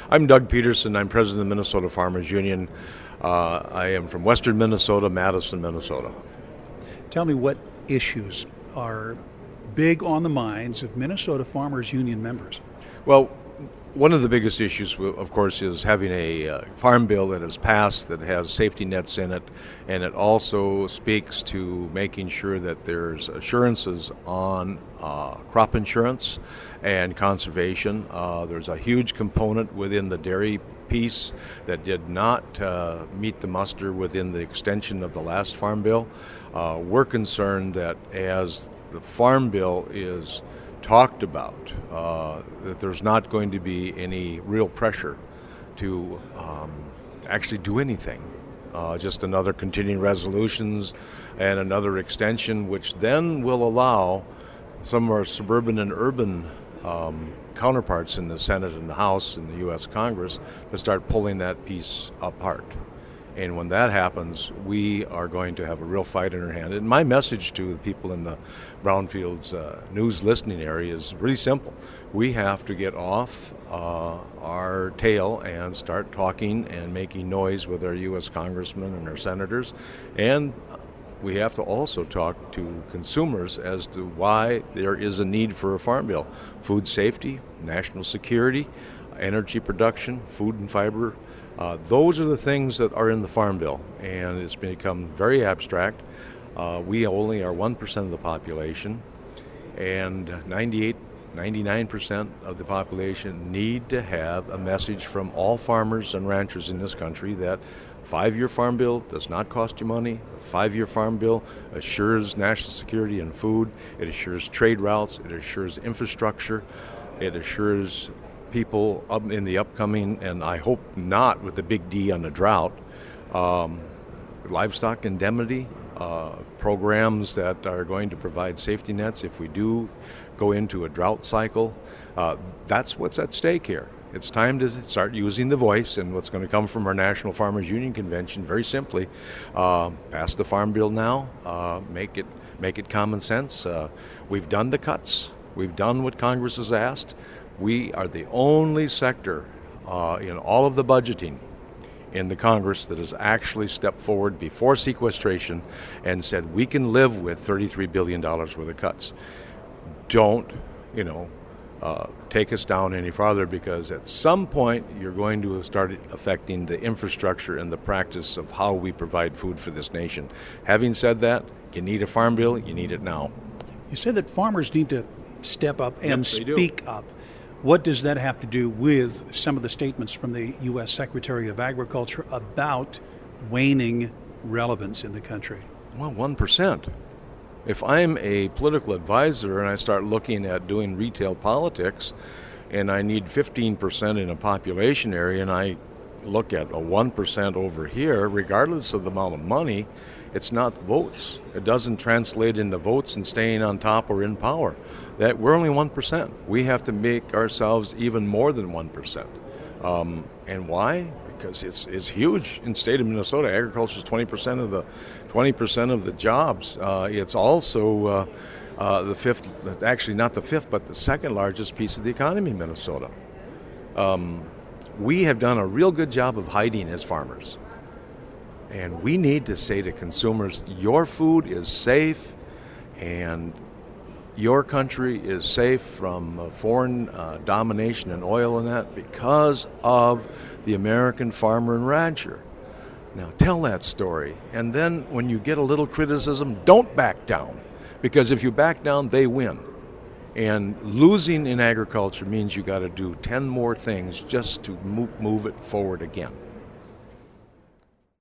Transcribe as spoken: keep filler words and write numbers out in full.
I'm Doug Peterson. I'm president of the Minnesota Farmers Union. Uh, I am from western Minnesota, Madison, Minnesota. Tell me what issues are big on the minds of Minnesota Farmers Union members. Well, one of the biggest issues, of course, is having a uh, farm bill that is passed that has safety nets in it, and it also speaks to making sure that there's assurances on uh, crop insurance and conservation. Uh, there's a huge component within the dairy piece that did not uh, meet the muster within the extension of the last farm bill. Uh, we're concerned that as the farm bill is talked about, uh, that there's not going to be any real pressure to um, actually do anything. Uh, just another continuing resolutions and another extension, which then will allow some of our suburban and urban um, counterparts in the Senate and the House and the U S Congress to start pulling that piece apart. And when that happens, we are going to have a real fight in our hand. And my message to the people in the Brownfields uh, news listening area is really simple. We have to get off uh, our tail and start talking and making noise with our U S congressmen and our senators. And we have to also talk to consumers as to why there is a need for a farm bill. Food safety, national security, energy production, food and fiber. Uh, those are the things that are in the Farm Bill, and it's become very abstract. Uh, we only are one percent of the population, and ninety-eight, ninety-nine percent of the population need to have a message from all farmers and ranchers in this country that five-year Farm Bill does not cost you money. A five-year Farm Bill assures national security and food. It assures trade routes. It assures infrastructure. It assures people up in the upcoming, and I hope not with the big D on the drought, um, livestock indemnity, uh, programs that are going to provide safety nets if we do go into a drought cycle. Uh, that's what's at stake here. It's time to start using the voice, and what's going to come from our National Farmers Union Convention, very simply, uh, pass the Farm Bill now, uh, make it make it common sense. Uh, we've done the cuts. We've done what Congress has asked. We are the only sector uh, in all of the budgeting in the Congress that has actually stepped forward before sequestration and said we can live with thirty-three billion dollars worth of cuts. Don't, you know, uh, take us down any farther, because at some point you're going to start affecting the infrastructure and the practice of how we provide food for this nation. Having said that, you need a farm bill, you need it now. You said that farmers need to step up and Yep, speak up. What does that have to do with some of the statements from the U S Secretary of Agriculture about waning relevance in the country? Well, one percent. If I'm a political advisor and I start looking at doing retail politics and I need fifteen percent in a population area and I look at a one percent over here, regardless of the amount of money, it's not votes. It doesn't translate into votes and staying on top or in power. That we're only one percent. We have to make ourselves even more than one percent. Um, and why? Because it's it's huge in the state of Minnesota. Agriculture is twenty percent of the twenty percent of the jobs. Uh, it's also uh, uh, the fifth, actually not the fifth, but the second largest piece of the economy in Minnesota. Um, we have done a real good job of hiding as farmers. And we need to say to consumers, your food is safe and your country is safe from uh, foreign uh, domination and oil and that because of the American farmer and rancher. Now tell that story. And then when you get a little criticism, don't back down. Because if you back down, they win. And losing in agriculture means you got to do ten more things just to move, move it forward again.